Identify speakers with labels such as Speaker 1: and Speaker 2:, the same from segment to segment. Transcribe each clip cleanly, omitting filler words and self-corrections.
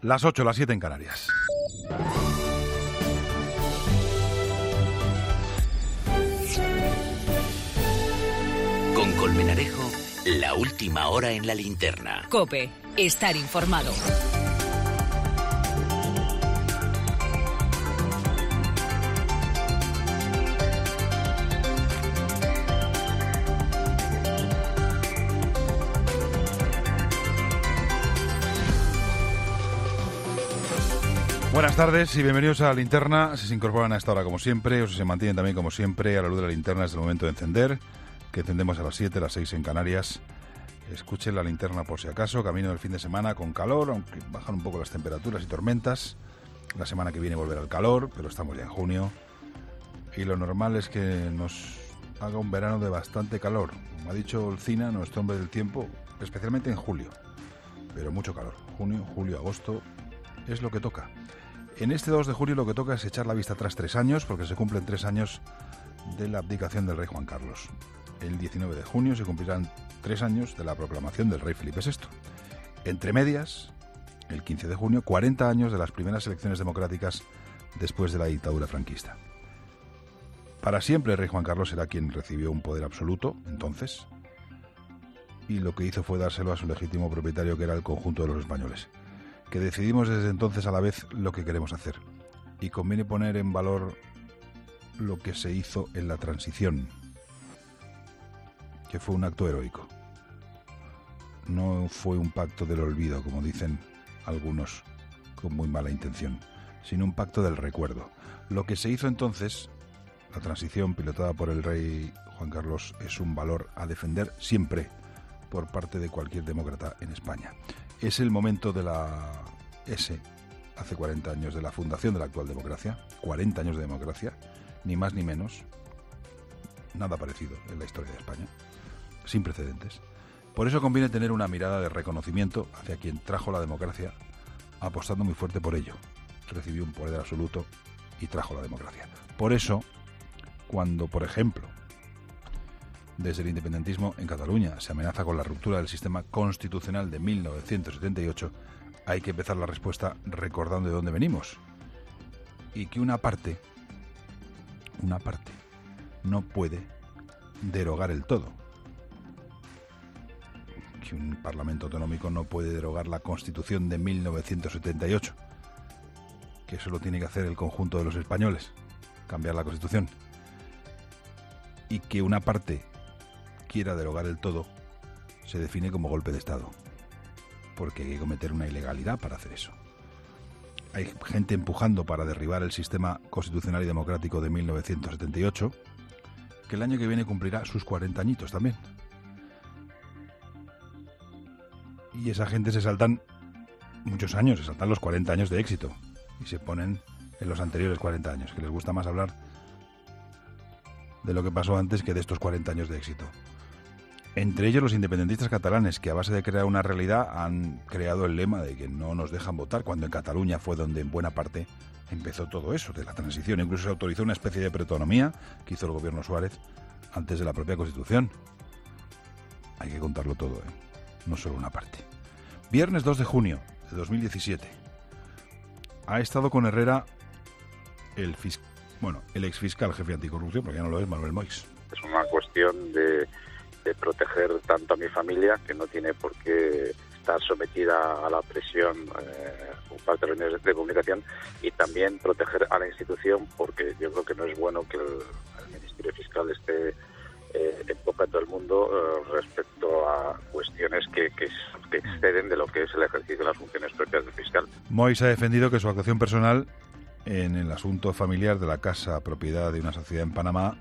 Speaker 1: Las 8, las 7 en Canarias.
Speaker 2: Con Colmenarejo, la última hora en la linterna.
Speaker 3: COPE, estar informado.
Speaker 1: Buenas tardes y bienvenidos a la linterna. Si se incorporan a esta hora como siempre o si se mantienen también como siempre a la luz de la linterna, es el momento de encender, que encendemos a las 7, las 6 en Canarias. Escuchen la linterna por si acaso, camino del fin de semana con calor, aunque bajan un poco las temperaturas y tormentas. La semana que viene volverá el calor, pero estamos ya en junio. Y lo normal es que nos haga un verano de bastante calor. Como ha dicho Olcina, nuestro hombre del tiempo, especialmente en julio. Pero mucho calor. Junio, julio, agosto, es lo que toca. En este 2 de julio lo que toca es echar la vista atrás 3 años, porque se cumplen 3 años de la abdicación del rey Juan Carlos. El 19 de junio se cumplirán 3 años de la proclamación del rey Felipe VI. Entre medias, el 15 de junio, 40 años de las primeras elecciones democráticas después de la dictadura franquista. Para siempre el rey Juan Carlos será quien recibió un poder absoluto, entonces, y lo que hizo fue dárselo a su legítimo propietario, que era el conjunto de los españoles, que decidimos desde entonces a la vez lo que queremos hacer. Y conviene poner en valor lo que se hizo en la transición, que fue un acto heroico. No fue un pacto del olvido, como dicen algunos con muy mala intención, sino un pacto del recuerdo. Lo que se hizo entonces, la transición pilotada por el rey Juan Carlos, es un valor a defender siempre por parte de cualquier demócrata en España. Es el momento de hace 40 años, de la fundación de la actual democracia, 40 años de democracia, ni más ni menos, nada parecido en la historia de España, sin precedentes. Por eso conviene tener una mirada de reconocimiento hacia quien trajo la democracia, apostando muy fuerte por ello. Recibió un poder absoluto y trajo la democracia. Por eso, cuando, por ejemplo, desde el independentismo en Cataluña se amenaza con la ruptura del sistema constitucional de 1978, hay que empezar la respuesta recordando de dónde venimos. Y que una parte no puede derogar el todo. Que un parlamento autonómico no puede derogar la Constitución de 1978. Que eso lo tiene que hacer el conjunto de los españoles, cambiar la Constitución. Y que una parte quiera derogar el todo, se define como golpe de Estado, porque hay que cometer una ilegalidad para hacer eso. Hay gente empujando para derribar el sistema constitucional y democrático de 1978, que el año que viene cumplirá sus 40 añitos también. Y esa gente se saltan muchos años, se saltan los 40 años de éxito, y se ponen en los anteriores 40 años, que les gusta más hablar de lo que pasó antes que de estos 40 años de éxito. Entre ellos los independentistas catalanes, que a base de crear una realidad han creado el lema de que no nos dejan votar, cuando en Cataluña fue donde en buena parte empezó todo eso de la transición. Incluso se autorizó una especie de preautonomía que hizo el gobierno Suárez antes de la propia Constitución. Hay que contarlo todo, no solo una parte. Viernes 2 de junio de 2017. Ha estado con Herrera el exfiscal jefe anticorrupción, porque ya no lo es, Manuel Moix.
Speaker 4: Es una cuestión de proteger tanto a mi familia, que no tiene por qué estar sometida a la presión por parte de los medios de comunicación, y también proteger a la institución, porque yo creo que no es bueno que el Ministerio Fiscal esté en boca de todo el mundo respecto a cuestiones que exceden de lo que es el ejercicio de las funciones propias del fiscal.
Speaker 1: Moix ha defendido que su actuación personal en el asunto familiar de la casa propiedad de una sociedad en Panamá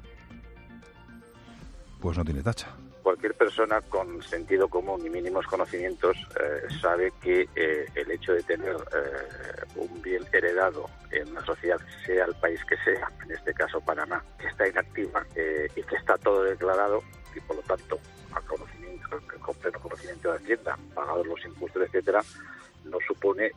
Speaker 1: pues no tiene tacha.
Speaker 4: Cualquier persona con sentido común y mínimos conocimientos sabe que el hecho de tener un bien heredado en una sociedad, sea el país que sea, en este caso Panamá, que está inactiva y que está todo declarado, y por lo tanto con pleno conocimiento de Hacienda, pagados los impuestos, etcétera, no supone,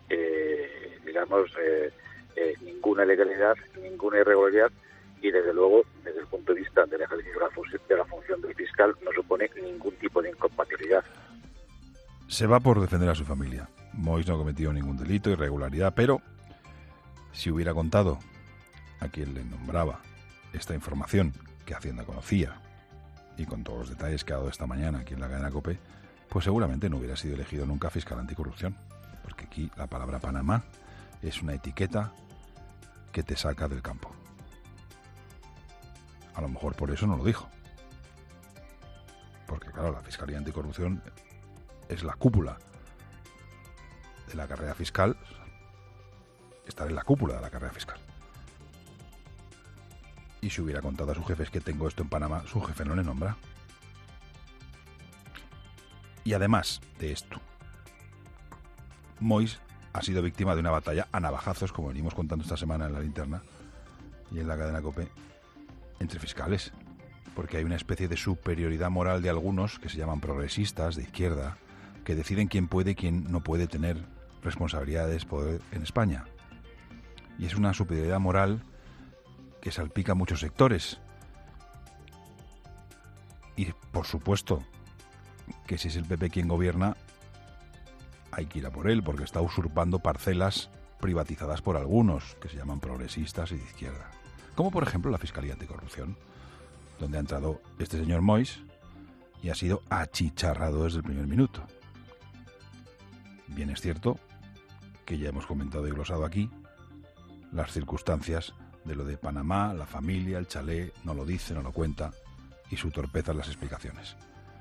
Speaker 4: ninguna ilegalidad, ninguna irregularidad, y desde luego, desde el punto de vista del ejercicio de la función del fiscal, no supone ningún tipo de incompatibilidad.
Speaker 1: Se va por defender a su familia. Moix no ha cometido ningún delito, irregularidad, pero si hubiera contado a quien le nombraba esta información que Hacienda conocía y con todos los detalles que ha dado esta mañana aquí en la cadena COPE, pues seguramente no hubiera sido elegido nunca fiscal anticorrupción, porque aquí la palabra Panamá es una etiqueta que te saca del campo. A lo mejor por eso no lo dijo, porque claro, la Fiscalía Anticorrupción es la cúpula de la carrera fiscal, estar en la cúpula de la carrera fiscal. Y si hubiera contado a su jefe, es que tengo esto en Panamá, su jefe no le nombra. Y además de esto, Moix ha sido víctima de una batalla a navajazos, como venimos contando esta semana en la linterna y en la cadena COPE, entre fiscales, porque hay una especie de superioridad moral de algunos que se llaman progresistas de izquierda, que deciden quién puede y quién no puede tener responsabilidades en España. Y es una superioridad moral que salpica a muchos sectores. Y por supuesto que si es el PP quien gobierna, hay que ir a por él, porque está usurpando parcelas privatizadas por algunos, que se llaman progresistas y de izquierda. Como por ejemplo la Fiscalía Anticorrupción, donde ha entrado este señor Moix y ha sido achicharrado desde el primer minuto. Bien es cierto que ya hemos comentado y glosado aquí las circunstancias de lo de Panamá, la familia, el chalet, no lo dice, no lo cuenta, y su torpeza en las explicaciones.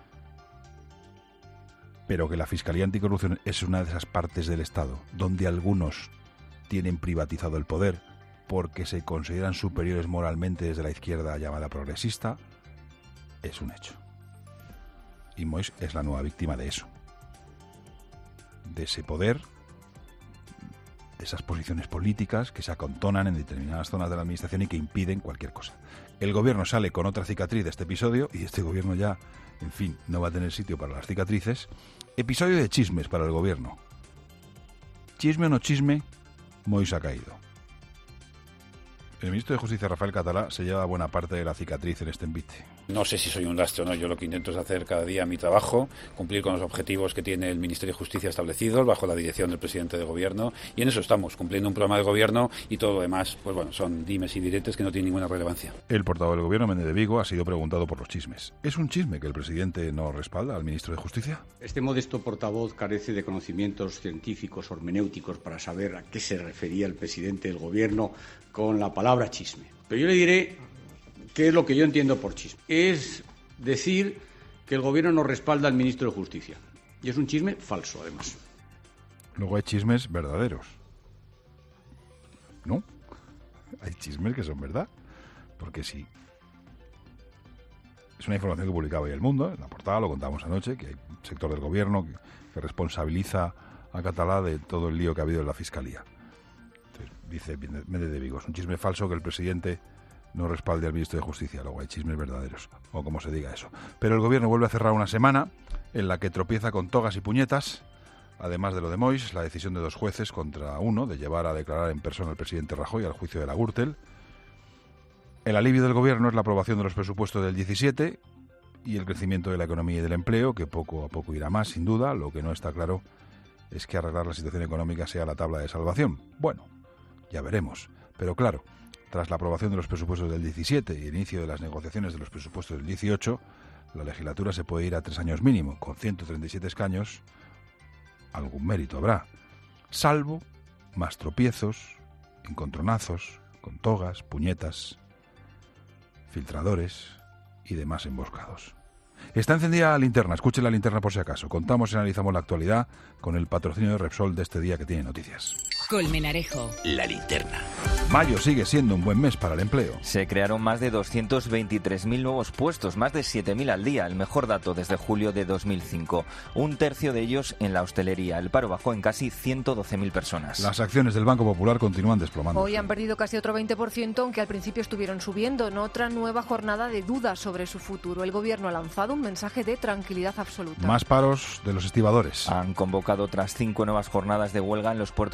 Speaker 1: Pero que la Fiscalía Anticorrupción es una de esas partes del Estado donde algunos tienen privatizado el poder porque se consideran superiores moralmente desde la izquierda llamada progresista, es un hecho. Y Moix es la nueva víctima de eso. De ese poder, de esas posiciones políticas que se acontonan en determinadas zonas de la administración y que impiden cualquier cosa. El gobierno sale con otra cicatriz de este episodio y este gobierno ya, en fin, no va a tener sitio para las cicatrices. Episodio de chismes para el gobierno. Chisme o no chisme, Moix ha caído. El ministro de Justicia, Rafael Catalá, se lleva buena parte de la cicatriz en este envite.
Speaker 5: No sé si soy un lastre o no, yo lo que intento es hacer cada día mi trabajo, cumplir con los objetivos que tiene el Ministerio de Justicia establecidos bajo la dirección del presidente del Gobierno, y en eso estamos, cumpliendo un programa de gobierno, y todo lo demás, pues bueno, son dimes y diretes que no tienen ninguna relevancia.
Speaker 1: El portavoz del Gobierno, Méndez de Vigo, ha sido preguntado por los chismes. ¿Es un chisme que el presidente no respalda al ministro de Justicia?
Speaker 6: Este modesto portavoz carece de conocimientos científicos o hermenéuticos para saber a qué se refería el presidente del Gobierno con la palabra chisme. Pero yo le diré qué es lo que yo entiendo por chisme. Es decir que el Gobierno no respalda al ministro de Justicia. Y es un chisme falso, además.
Speaker 1: Luego hay chismes verdaderos, ¿no? Hay chismes que son verdad. Porque sí. Es una información que publicaba hoy El Mundo, en la portada, lo contamos anoche, que hay un sector del Gobierno que responsabiliza a Catalá de todo el lío que ha habido en la Fiscalía. Entonces, dice Méndez de Vigo, es un chisme falso que el presidente no respalde al ministro de Justicia. Luego hay chismes verdaderos, o como se diga eso. Pero el Gobierno vuelve a cerrar una semana en la que tropieza con togas y puñetas. Además de lo de Moix, la decisión de 2 jueces contra uno de llevar a declarar en persona al presidente Rajoy al juicio de la Gürtel. El alivio del Gobierno es la aprobación de los presupuestos del 17 y el crecimiento de la economía y del empleo, que poco a poco irá más, sin duda. Lo que no está claro es que arreglar la situación económica sea la tabla de salvación. Bueno, ya veremos. Pero claro, tras la aprobación de los presupuestos del 17 y el inicio de las negociaciones de los presupuestos del 18, la legislatura se puede ir a 3 años mínimo. Con 137 escaños, algún mérito habrá. Salvo más tropiezos, encontronazos, con togas, puñetas, filtradores y demás emboscados. Está encendida la linterna, escuchen la linterna por si acaso. Contamos y analizamos la actualidad con el patrocinio de Repsol de este día que tiene noticias.
Speaker 3: Colmenarejo.
Speaker 2: La linterna.
Speaker 1: Mayo sigue siendo un buen mes para el empleo.
Speaker 7: Se crearon más de 223.000 nuevos puestos, más de 7.000 al día, el mejor dato desde julio de 2005. Un tercio de ellos en la hostelería. El paro bajó en casi 112.000 personas.
Speaker 1: Las acciones del Banco Popular continúan desplomando.
Speaker 8: Hoy han perdido casi otro 20%, aunque al principio estuvieron subiendo, en otra nueva jornada de dudas sobre su futuro. El Gobierno ha lanzado un mensaje de tranquilidad absoluta.
Speaker 1: Más paros de los estibadores.
Speaker 7: Han convocado otras 5 nuevas jornadas de huelga en los puertos para este mes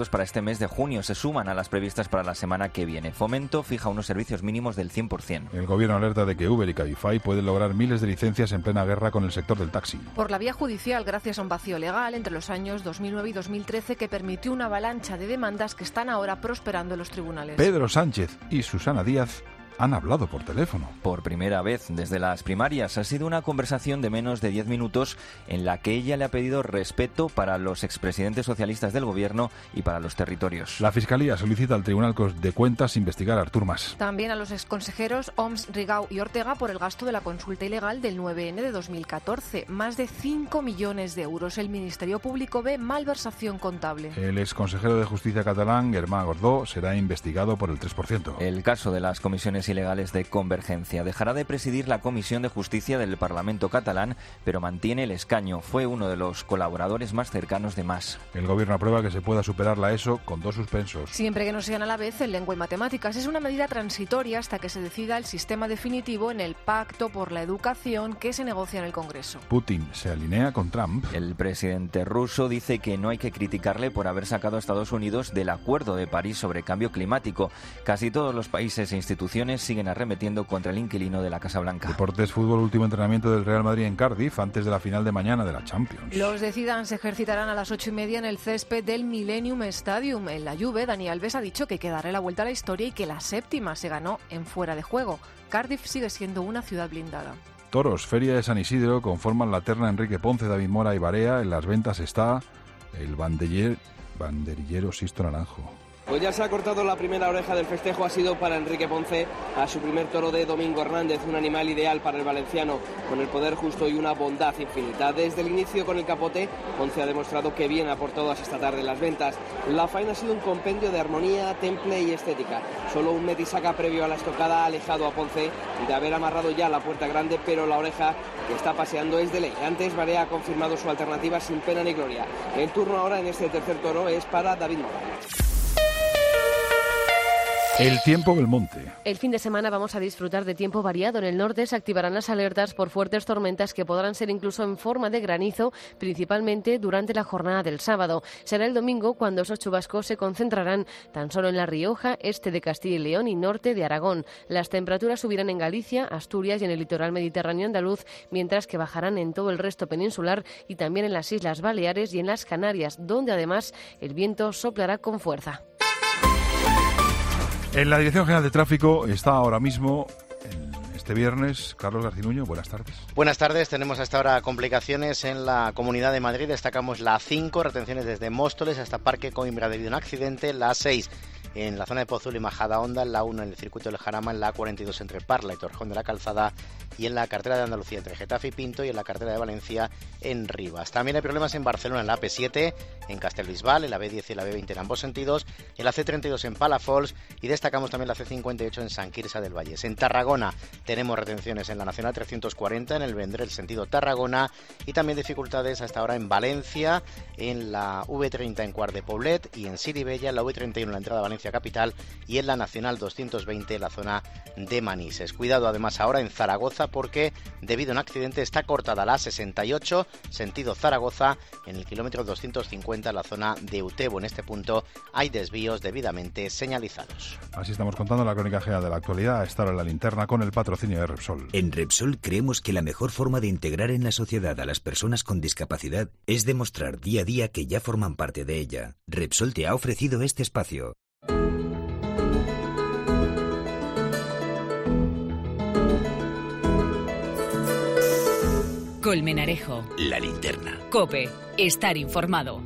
Speaker 7: mes de junio. Se suman a las previstas para la semana que viene. Fomento fija unos servicios mínimos del 100%.
Speaker 1: El gobierno alerta de que Uber y Cabify pueden lograr miles de licencias en plena guerra con el sector del taxi.
Speaker 8: Por la vía judicial, gracias a un vacío legal entre los años 2009 y 2013 que permitió una avalancha de demandas que están ahora prosperando en los tribunales.
Speaker 1: Pedro Sánchez y Susana Díaz han hablado por teléfono.
Speaker 7: Por primera vez desde las primarias. Ha sido una conversación de menos de 10 minutos en la que ella le ha pedido respeto para los expresidentes socialistas del gobierno y para los territorios.
Speaker 1: La Fiscalía solicita al Tribunal de Cuentas investigar a Artur Mas.
Speaker 8: También a los exconsejeros Oms, Rigau y Ortega por el gasto de la consulta ilegal del 9N de 2014. Más de 5 millones de euros. El Ministerio Público ve malversación contable.
Speaker 1: El exconsejero de Justicia catalán, Germán Gordó, será investigado por el 3%.
Speaker 7: El caso de las comisiones ilegales de Convergencia. Dejará de presidir la Comisión de Justicia del Parlamento catalán, pero mantiene el escaño. Fue uno de los colaboradores más cercanos de Mas.
Speaker 1: El gobierno aprueba que se pueda superar la ESO con 2 suspensos.
Speaker 8: Siempre que no sean a la vez en lengua y matemáticas. Es una medida transitoria hasta que se decida el sistema definitivo en el Pacto por la Educación que se negocia en el Congreso.
Speaker 1: Putin se alinea con Trump.
Speaker 7: El presidente ruso dice que no hay que criticarle por haber sacado a Estados Unidos del Acuerdo de París sobre cambio climático. Casi todos los países e instituciones siguen arremetiendo contra el inquilino de la Casa Blanca.
Speaker 1: Deportes, fútbol, último entrenamiento del Real Madrid en Cardiff antes de la final de mañana de la Champions.
Speaker 8: Los de Zidane se ejercitarán a las 8:30 en el césped del Millennium Stadium. En la Juve, Dani Alves ha dicho que hay que darle la vuelta a la historia y que la 7ª se ganó en fuera de juego. Cardiff sigue siendo una ciudad blindada.
Speaker 1: Toros, Feria de San Isidro, conforman la terna Enrique Ponce, David Mora y Barea. En las ventas está el banderillero Sisto Naranjo.
Speaker 9: Pues ya se ha cortado la primera oreja del festejo, ha sido para Enrique Ponce, a su primer toro de Domingo Hernández, un animal ideal para el valenciano, con el poder justo y una bondad infinita. Desde el inicio con el capote, Ponce ha demostrado que viene a por todas esta tarde en las ventas. La faena ha sido un compendio de armonía, temple y estética. Solo un metisaca previo a la estocada ha alejado a Ponce de haber amarrado ya la puerta grande, pero la oreja que está paseando es de ley. Antes Barea ha confirmado su alternativa sin pena ni gloria. El turno ahora en este tercer toro es para David Mora.
Speaker 1: El tiempo Belmonte.
Speaker 10: El fin de semana vamos a disfrutar de tiempo variado. En el norte se activarán las alertas por fuertes tormentas que podrán ser incluso en forma de granizo, principalmente durante la jornada del sábado. Será el domingo cuando esos chubascos se concentrarán tan solo en La Rioja, este de Castilla y León y norte de Aragón. Las temperaturas subirán en Galicia, Asturias y en el litoral mediterráneo andaluz, mientras que bajarán en todo el resto peninsular y también en las Islas Baleares y en las Canarias, donde además el viento soplará con fuerza.
Speaker 1: En la Dirección General de Tráfico está ahora mismo, este viernes, Carlos Garcinuño. Buenas tardes.
Speaker 11: Buenas tardes. Tenemos hasta ahora complicaciones en la Comunidad de Madrid. Destacamos la A5, retenciones desde Móstoles hasta Parque Coimbra debido a un accidente. La A6 en la zona de Pozuelo y Majadahonda, la 1 en el circuito del Jarama, en la A42 entre Parla y Torrejón de la Calzada y en la carretera de Andalucía entre Getafe y Pinto y en la carretera de Valencia en Rivas. También hay problemas en Barcelona, en la AP7, en Castellbisbal, en la B10 y la B20 en ambos sentidos, en la C32 en Palafols y destacamos también la C58 en Sant Quirze del Vallès. En Tarragona tenemos retenciones en la Nacional 340 en el Vendrell sentido Tarragona y también dificultades hasta ahora en Valencia, en la V30 en Quart de Poblet y en Siribella, en la V31 en la entrada a Valencia capital y en la Nacional 220 en la zona de Manises. Cuidado además ahora en Zaragoza porque debido a un accidente está cortada la A68 sentido Zaragoza en el kilómetro 250 en la zona de Utebo. En este punto hay desvíos debidamente señalizados.
Speaker 1: Así estamos contando la crónica general de la actualidad a esta hora en la linterna con el patrocinio de Repsol.
Speaker 12: En Repsol creemos que la mejor forma de integrar en la sociedad a las personas con discapacidad es demostrar día a día que ya forman parte de ella. Repsol te ha ofrecido este espacio.
Speaker 3: Colmenarejo.
Speaker 2: La linterna.
Speaker 3: COPE. Estar informado.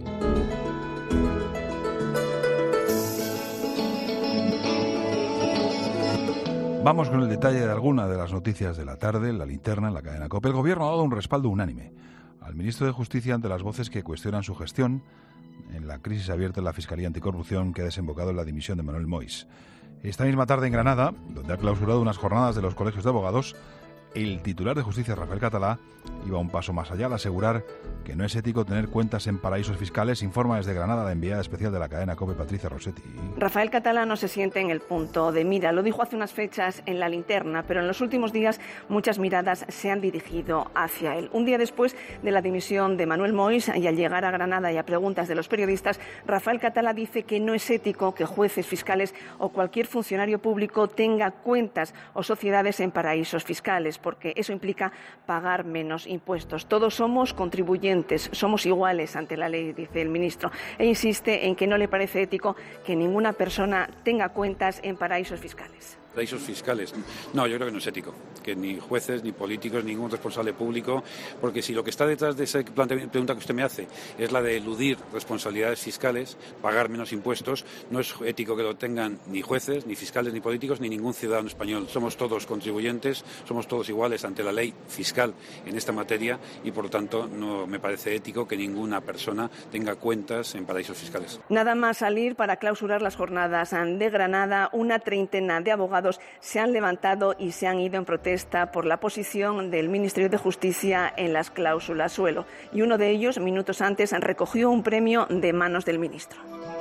Speaker 1: Vamos con el detalle de alguna de las noticias de la tarde en la linterna en la cadena COPE. El Gobierno ha dado un respaldo unánime al ministro de Justicia ante las voces que cuestionan su gestión en la crisis abierta en la Fiscalía Anticorrupción que ha desembocado en la dimisión de Manuel Mois. Esta misma tarde en Granada, donde ha clausurado unas jornadas de los colegios de abogados, el titular de Justicia, Rafael Català, iba un paso más allá al asegurar que no es ético tener cuentas en paraísos fiscales. Informa desde Granada la enviada especial de la cadena COPE, Patricia Rossetti.
Speaker 13: Rafael Català no se siente en el punto de mira. Lo dijo hace unas fechas en La Linterna, pero en los últimos días muchas miradas se han dirigido hacia él. Un día después de la dimisión de Manuel Moix y al llegar a Granada y a preguntas de los periodistas, Rafael Català dice que no es ético que jueces, fiscales o cualquier funcionario público tenga cuentas o sociedades en paraísos fiscales, porque eso implica pagar menos impuestos. Todos somos contribuyentes, somos iguales ante la ley, dice el ministro, e insiste en que no le parece ético que ninguna persona tenga cuentas en paraísos fiscales.
Speaker 5: Paraísos fiscales. No, yo creo que no es ético, que ni jueces, ni políticos, ningún responsable público, porque si lo que está detrás de esa pregunta que usted me hace es la de eludir responsabilidades fiscales, pagar menos impuestos, no es ético que lo tengan ni jueces, ni fiscales, ni políticos, ni ningún ciudadano español. Somos todos contribuyentes, somos todos iguales ante la ley fiscal en esta materia y, por lo tanto, no me parece ético que ninguna persona tenga cuentas en paraísos fiscales.
Speaker 13: Nada más salir para clausurar las jornadas de Granada, una treintena de abogados se han levantado y se han ido en protesta por la posición del Ministerio de Justicia en las cláusulas suelo. Y uno de ellos, minutos antes, recogió un premio de manos del ministro.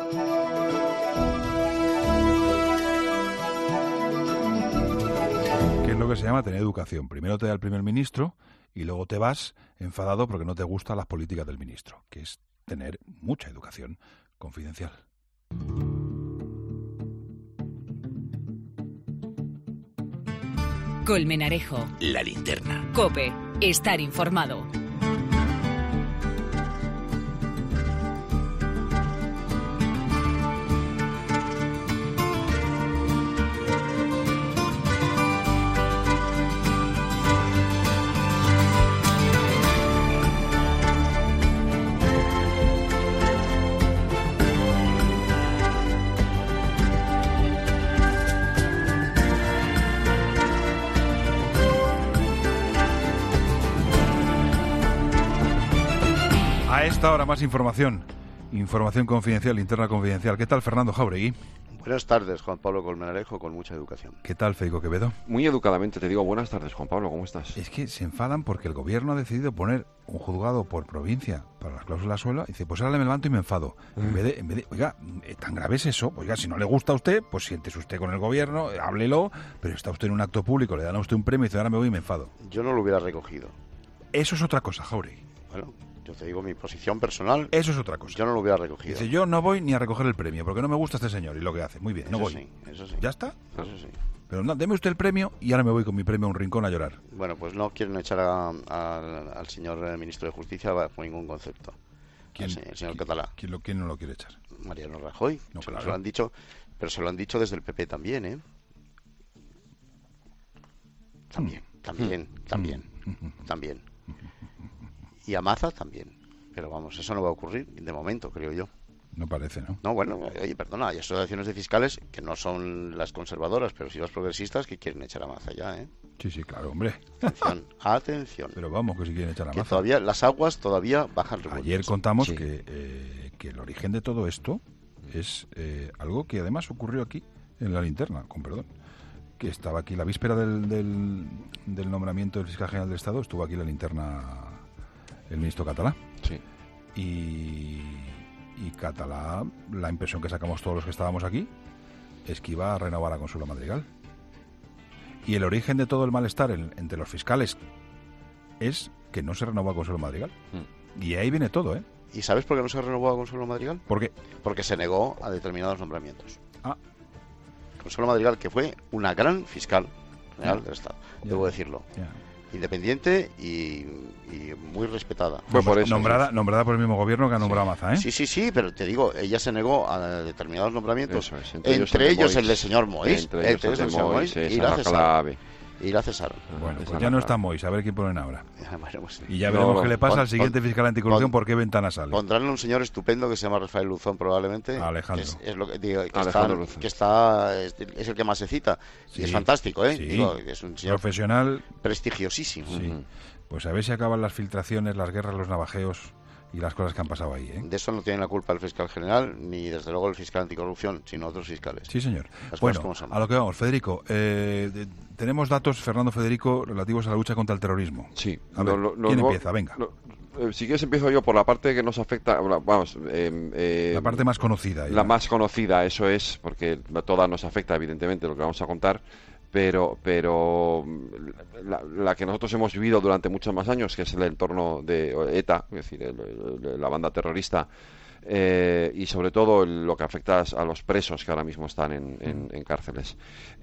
Speaker 1: ¿Qué es lo que se llama tener educación? Primero te da el primer ministro y luego te vas enfadado porque no te gustan las políticas del ministro, que es tener mucha educación confidencial.
Speaker 3: Colmenarejo.
Speaker 2: La Linterna.
Speaker 3: COPE. Estar informado.
Speaker 1: A esta hora más información confidencial, linterna confidencial. ¿Qué tal, Fernando Jáuregui?
Speaker 14: Buenas tardes, Juan Pablo Colmenarejo, con mucha educación.
Speaker 1: ¿Qué tal, Federico Quevedo?
Speaker 15: Muy educadamente te digo buenas tardes, Juan Pablo, ¿cómo estás?
Speaker 1: Es que se enfadan porque el gobierno ha decidido poner un juzgado por provincia para las cláusulas suelo y dice, pues ahora me levanto y me enfado. En vez de, oiga, tan grave es eso, oiga, si no le gusta a usted, pues siéntese usted con el gobierno, háblelo, pero está usted en un acto público, le dan a usted un premio y dice, ahora me voy y me enfado.
Speaker 14: Yo no lo hubiera recogido.
Speaker 1: Eso es otra cosa, Jáuregui.
Speaker 14: Bueno, yo te digo mi posición personal.
Speaker 1: Eso es otra cosa.
Speaker 14: Yo no lo hubiera recogido.
Speaker 1: Dice, yo no voy ni a recoger el premio porque no me gusta este señor y lo que hace. Muy bien, no voy.
Speaker 14: Sí, eso sí.
Speaker 1: ¿Ya está?
Speaker 14: Eso sí.
Speaker 1: Pero no, deme usted el premio y ahora me voy con mi premio a un rincón a llorar.
Speaker 14: Bueno, pues no quieren echar al señor ministro de Justicia bajo ningún concepto.
Speaker 1: ¿Quién?
Speaker 14: El señor Català.
Speaker 1: ¿Quién no lo quiere echar?
Speaker 14: Mariano Rajoy.
Speaker 1: No, claro.
Speaker 14: Se lo han dicho, pero se lo han dicho desde el PP también, ¿eh? También. Y a Maza también. Pero vamos, eso no va a ocurrir de momento, creo yo.
Speaker 1: No parece, ¿no?
Speaker 14: No, bueno, oye, perdona, hay asociaciones de fiscales que no son las conservadoras, pero sí las progresistas que quieren echar a Maza ya, ¿eh?
Speaker 1: Sí, claro, hombre.
Speaker 14: Atención.
Speaker 1: Pero vamos, que si quieren echar a Maza.
Speaker 14: Todavía las aguas todavía bajan revueltas.
Speaker 1: Ayer contamos que el origen de todo esto es algo que además ocurrió aquí, en La Linterna, con perdón. Que estaba aquí la víspera del nombramiento del fiscal general del Estado, estuvo aquí La Linterna el ministro Català.
Speaker 15: Sí.
Speaker 1: Y Català, la impresión que sacamos todos los que estábamos aquí es que iba a renovar a Consuelo Madrigal. Y el origen de todo el malestar entre los fiscales es que no se renovó a Consuelo Madrigal. Y ahí viene todo, ¿eh?
Speaker 14: ¿Y sabes por qué no se renovó a Consuelo Madrigal?
Speaker 1: ¿Por qué?
Speaker 14: Porque se negó a determinados nombramientos.
Speaker 1: Ah.
Speaker 14: Consuelo Madrigal, que fue una gran fiscal general del Estado, debo decirlo. Independiente y muy respetada.
Speaker 1: Fue por eso, nombrada por el mismo gobierno que ha nombrado a Maza, ¿eh?
Speaker 14: Sí, pero te digo, ella se negó a determinados nombramientos,
Speaker 15: entre
Speaker 14: ellos el del señor Moix, y la cesaron.
Speaker 1: Bueno, pues ya no está Moix, a ver quién ponen ahora.
Speaker 14: Bueno, pues,
Speaker 1: y ya veremos qué le pasa al siguiente fiscal anticorrupción, por qué ventana sale.
Speaker 14: Pondrán un señor estupendo que se llama Rafael Luzón, probablemente.
Speaker 1: Alejandro.
Speaker 14: Es lo que digo, es el que más se cita.
Speaker 1: Sí,
Speaker 14: y es fantástico, ¿eh?
Speaker 1: Sí.
Speaker 14: Digo, es un señor
Speaker 1: profesional
Speaker 14: prestigiosísimo.
Speaker 1: Sí. Pues a ver si acaban las filtraciones, las guerras, los navajeos y las cosas que han pasado ahí, ¿eh?
Speaker 14: De eso no tiene la culpa el fiscal general, ni desde luego el fiscal anticorrupción, sino otros fiscales.
Speaker 1: Sí, señor.
Speaker 14: Las
Speaker 1: Bueno,
Speaker 14: cosas como son.
Speaker 1: a lo que vamos, Federico. Tenemos datos, Fernando Federico, relativos a la lucha contra el terrorismo.
Speaker 15: Sí.
Speaker 1: A ver, ¿quién empieza? Venga.
Speaker 15: Si quieres empiezo yo por la parte que nos afecta, vamos...
Speaker 1: la parte más conocida.
Speaker 15: La más conocida, eso es, porque toda nos afecta, evidentemente, lo que vamos a contar, pero la que nosotros hemos vivido durante muchos más años, que es el entorno de ETA, es decir, la banda terrorista, y sobre todo lo que afecta a los presos que ahora mismo están en cárceles.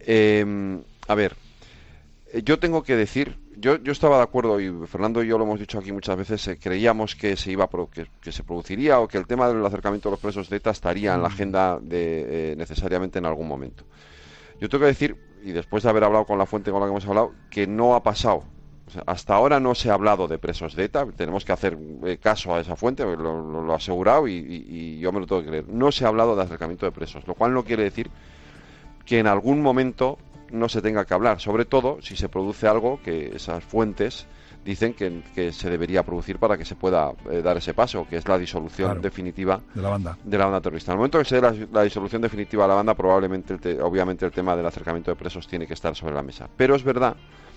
Speaker 15: A ver, yo tengo que decir, yo estaba de acuerdo, y Fernando y yo lo hemos dicho aquí muchas veces, creíamos que que se produciría, o que el tema del acercamiento a los presos de ETA estaría en la agenda necesariamente en algún momento. Yo tengo que decir, y después de haber hablado con la fuente con la que hemos hablado, que no ha pasado. O sea, hasta ahora no se ha hablado de presos de ETA, tenemos que hacer caso a esa fuente, lo ha asegurado y yo me lo tengo que creer. No se ha hablado de acercamiento de presos, lo cual no quiere decir que en algún momento no se tenga que hablar, sobre todo si se produce algo que esas fuentes dicen que se debería producir para que se pueda dar ese paso, que es la disolución definitiva
Speaker 1: de la banda
Speaker 15: terrorista. En el momento que se dé la disolución definitiva de la banda, probablemente, obviamente, el tema del acercamiento de presos tiene que estar sobre la mesa. Pero es verdad,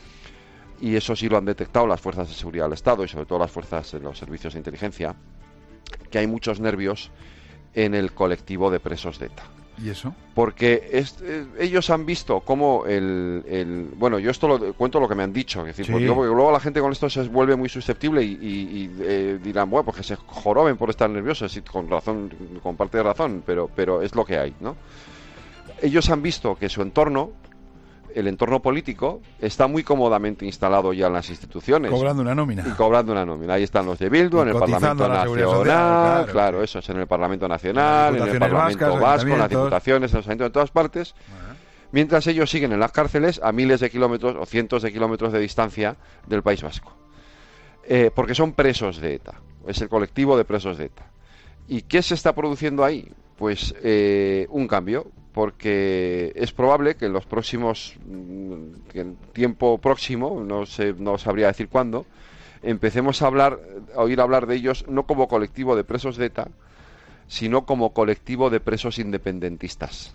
Speaker 15: y eso sí lo han detectado las fuerzas de seguridad del Estado y sobre todo las fuerzas de los servicios de inteligencia, que hay muchos nervios en el colectivo de presos de ETA.
Speaker 1: ¿Y eso?
Speaker 15: Porque ellos han visto cómo bueno, yo esto cuento lo que me han dicho, es decir,
Speaker 1: Sí.
Speaker 15: porque luego la gente con esto se vuelve muy susceptible y dirán, bueno, pues que se joroben por estar nerviosos, y con razón, con parte de razón, pero es lo que hay, ¿no? Ellos han visto que su entorno, el entorno político, está muy cómodamente instalado ya en las instituciones.
Speaker 1: Cobrando una nómina.
Speaker 15: Y cobrando una nómina. Ahí están los de Bildu, en el Parlamento Nacional, claro, eso es en el Parlamento Nacional, en el Parlamento Vasco, en las diputaciones, en los ayuntamientos, en todas partes. Mientras ellos siguen en las cárceles a miles de kilómetros o cientos de kilómetros de distancia del País Vasco. Porque son presos de ETA. Es el colectivo de presos de ETA. ¿Y qué se está produciendo ahí? Pues un cambio, porque es probable que en los próximos, en tiempo próximo, no sabría decir cuándo, empecemos a oír hablar de ellos no como colectivo de presos de ETA, sino como colectivo de presos independentistas.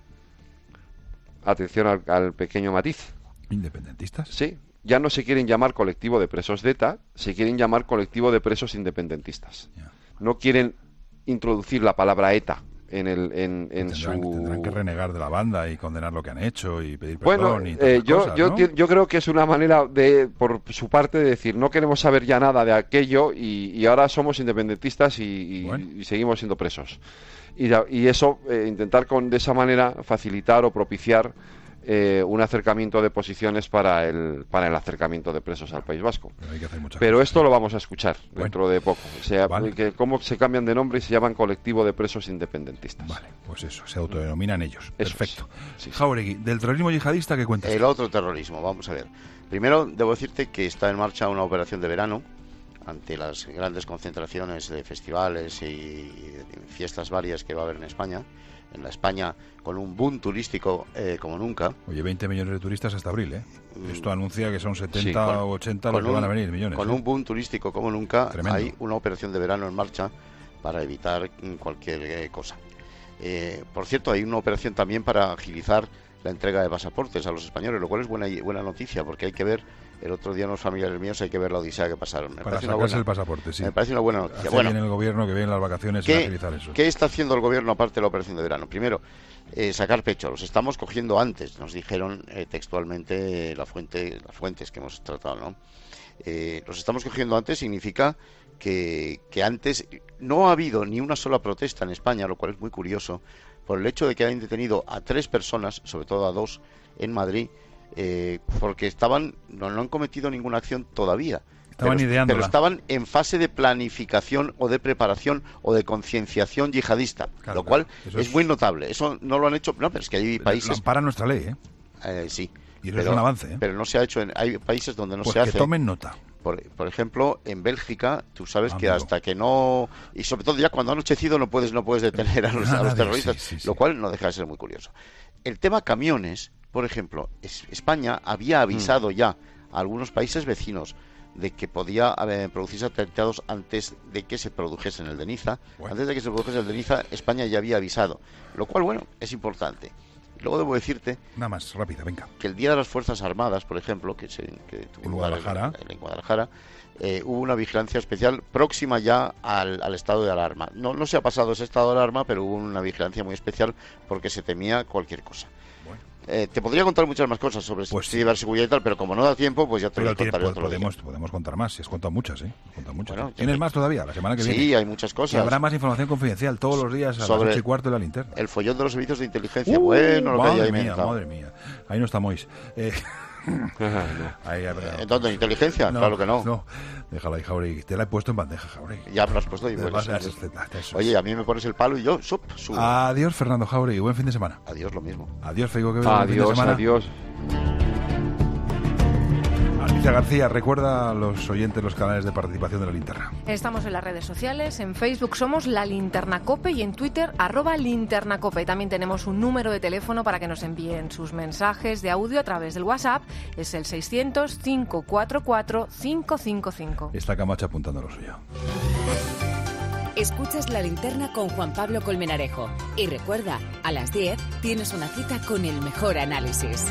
Speaker 15: Atención al pequeño matiz.
Speaker 1: ¿Independentistas?
Speaker 15: Sí, ya no se quieren llamar colectivo de presos de ETA, se quieren llamar colectivo de presos independentistas. No quieren introducir la palabra ETA
Speaker 1: tendrán que renegar de la banda y condenar lo que han hecho y pedir perdón.
Speaker 15: Yo creo que es una manera por su parte de decir, no queremos saber ya nada de aquello y ahora somos independentistas y seguimos siendo presos. Y eso, intentar de esa manera facilitar o propiciar un acercamiento de posiciones para el acercamiento de presos al País Vasco. Pero esto lo vamos a escuchar dentro de poco. O sea, cómo se cambian de nombre y se llaman colectivo de presos independentistas.
Speaker 1: Vale, pues eso, se autodenominan ellos. Perfecto. Jáuregui, del terrorismo yihadista, ¿qué cuentas?
Speaker 14: El otro terrorismo, vamos a ver. Primero, debo decirte que está en marcha una operación de verano ante las grandes concentraciones de festivales y fiestas varias que va a haber en España. En la España con un boom turístico como nunca.
Speaker 1: Oye, 20 millones de turistas hasta abril, ¿eh? Esto anuncia que son 70 o 80 los que van a venir, millones.
Speaker 14: Con un boom turístico como nunca.
Speaker 1: Tremendo.
Speaker 14: Hay una operación de verano en marcha para evitar cualquier cosa. Por cierto, hay una operación también para agilizar la entrega de pasaportes a los españoles, lo cual es buena noticia, porque hay que ver, el otro día unos familiares míos hay que ver la odisea que pasaron.
Speaker 1: Para sacarse el pasaporte, sí.
Speaker 14: Me parece una buena noticia.
Speaker 1: Hace bien el gobierno que viene las vacaciones a agilizar eso.
Speaker 14: ¿Qué está haciendo el gobierno aparte de la operación de verano? Primero, sacar pecho. Los estamos cogiendo antes, nos dijeron textualmente las fuentes que hemos tratado, ¿no? Los estamos cogiendo antes significa que antes no ha habido ni una sola protesta en España, lo cual es muy curioso, por el hecho de que hayan detenido a 3 personas, sobre todo a 2, en Madrid, porque no han cometido ninguna acción todavía. Pero estaban en fase de planificación o de preparación o de concienciación yihadista, lo cual es muy notable. Eso no lo han hecho, no, pero es que hay países...
Speaker 1: Lo ampara nuestra ley,
Speaker 14: sí.
Speaker 1: Y eso es un avance,
Speaker 14: Pero no se ha hecho, hay países donde no
Speaker 1: pues
Speaker 14: se hace.
Speaker 1: Que tomen nota.
Speaker 14: Por ejemplo, en Bélgica, tú sabes que hasta que no... Y sobre todo ya cuando ha anochecido no puedes detener a los terroristas, lo cual no deja de ser muy curioso. El tema camiones, por ejemplo, España había avisado ya a algunos países vecinos de que podía producirse atentados antes de que se produjese en el de Niza. Antes de que se produjese el de Niza, España ya había avisado, lo cual, bueno, es importante. Luego debo decirte...
Speaker 1: Nada más, rápida, venga.
Speaker 14: Que el Día de las Fuerzas Armadas, por ejemplo, que tuvo lugar en Guadalajara, hubo una vigilancia especial próxima ya al estado de alarma. No se ha pasado ese estado de alarma, pero hubo una vigilancia muy especial porque se temía cualquier cosa. Te podría contar muchas más cosas sobre ciberseguridad y tal, pero como no da tiempo, pues ya te lo contaré otro día.
Speaker 1: Podemos contar más, si has contado muchas, ¿eh? Bueno, ¿tienes más todavía? La semana que viene.
Speaker 14: Sí, hay muchas cosas.
Speaker 1: Y habrá más información confidencial todos los días a las 8:15 de la linterna.
Speaker 14: El follón de los servicios de inteligencia. Bueno, lo que haya inventado.
Speaker 1: Madre mía. Ahí no estamos.
Speaker 14: ¿Entonces inteligencia?
Speaker 1: No,
Speaker 14: claro que no.
Speaker 1: No, déjala ahí, Jauregui. Te la he puesto en bandeja, Jauregui.
Speaker 14: Ya me lo has puesto y oye, a mí me pones el palo y yo subo.
Speaker 1: Adiós, Fernando Jauregui. Buen fin de semana.
Speaker 14: Adiós, lo mismo.
Speaker 1: Adiós, Feijóo. Buen fin de semana.
Speaker 15: Adiós.
Speaker 1: Alicia García, recuerda a los oyentes los canales de participación de La Linterna.
Speaker 8: Estamos en las redes sociales, en Facebook somos La Linterna Cope y en Twitter @linternacope. También tenemos un número de teléfono para que nos envíen sus mensajes de audio a través del WhatsApp, es el 600-544-555.
Speaker 1: Está Camacho apuntando lo suyo.
Speaker 3: Escuchas La Linterna con Juan Pablo Colmenarejo. Y recuerda, a las 10 tienes una cita con el mejor análisis.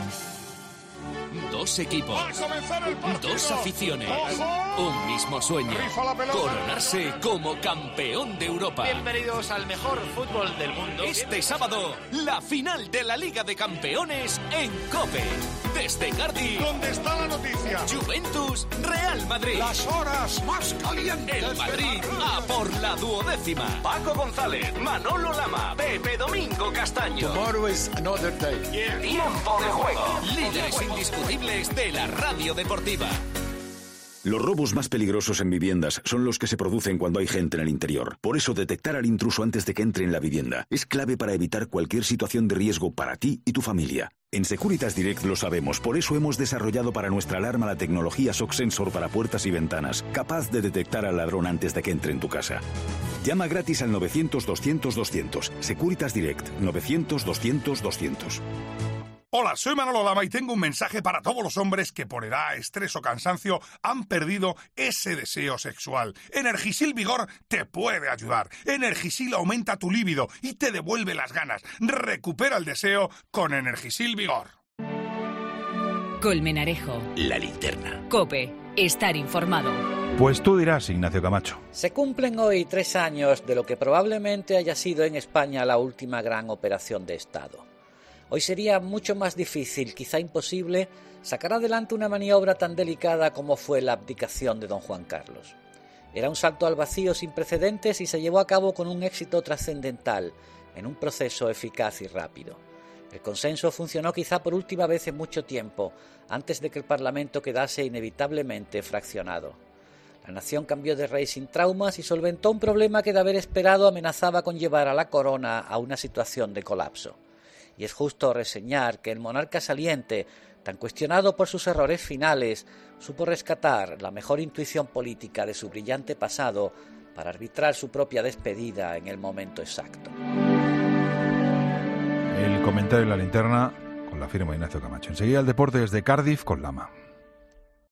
Speaker 2: Dos equipos, dos aficiones, un mismo sueño, coronarse como campeón de Europa.
Speaker 16: Bienvenidos al mejor fútbol del mundo.
Speaker 2: Este sábado, la final de la Liga de Campeones en COPE. Desde Cardiff,
Speaker 17: ¿dónde está la noticia?
Speaker 2: Juventus, Real Madrid.
Speaker 17: Las horas más calientes.
Speaker 2: El Madrid a por la 12ª.
Speaker 16: Paco González, Manolo Lama, Pepe Domingo Castaño.
Speaker 17: Tomorrow is another day.
Speaker 16: Tiempo de juego.
Speaker 2: Líderes indiscutibles de la radio deportiva.
Speaker 18: Los robos más peligrosos en viviendas son los que se producen cuando hay gente en el interior. Por eso, detectar al intruso antes de que entre en la vivienda es clave para evitar cualquier situación de riesgo para ti y tu familia. En Securitas Direct lo sabemos, por eso hemos desarrollado para nuestra alarma la tecnología Shock Sensor para puertas y ventanas, capaz de detectar al ladrón antes de que entre en tu casa. Llama gratis al 900-200-200. Securitas Direct, 900-200-200.
Speaker 17: Hola, soy Manolo Lama y tengo un mensaje para todos los hombres que por edad, estrés o cansancio han perdido ese deseo sexual. Energisil Vigor te puede ayudar. Energisil aumenta tu líbido y te devuelve las ganas. Recupera el deseo con Energisil Vigor.
Speaker 3: Colmenarejo.
Speaker 2: La Linterna.
Speaker 3: COPE. Estar informado.
Speaker 1: Pues tú dirás, Ignacio Camacho.
Speaker 19: Se cumplen hoy 3 años de lo que probablemente haya sido en España la última gran operación de Estado. Hoy sería mucho más difícil, quizá imposible, sacar adelante una maniobra tan delicada como fue la abdicación de don Juan Carlos. Era un salto al vacío sin precedentes y se llevó a cabo con un éxito trascendental, en un proceso eficaz y rápido. El consenso funcionó quizá por última vez en mucho tiempo, antes de que el Parlamento quedase inevitablemente fraccionado. La nación cambió de rey sin traumas y solventó un problema que de haber esperado amenazaba con llevar a la corona a una situación de colapso. Y es justo reseñar que el monarca saliente, tan cuestionado por sus errores finales, supo rescatar la mejor intuición política de su brillante pasado para arbitrar su propia despedida en el momento exacto.
Speaker 1: El comentario en La Linterna con la firma de Ignacio Camacho. Enseguida el deporte desde Cardiff con Lama.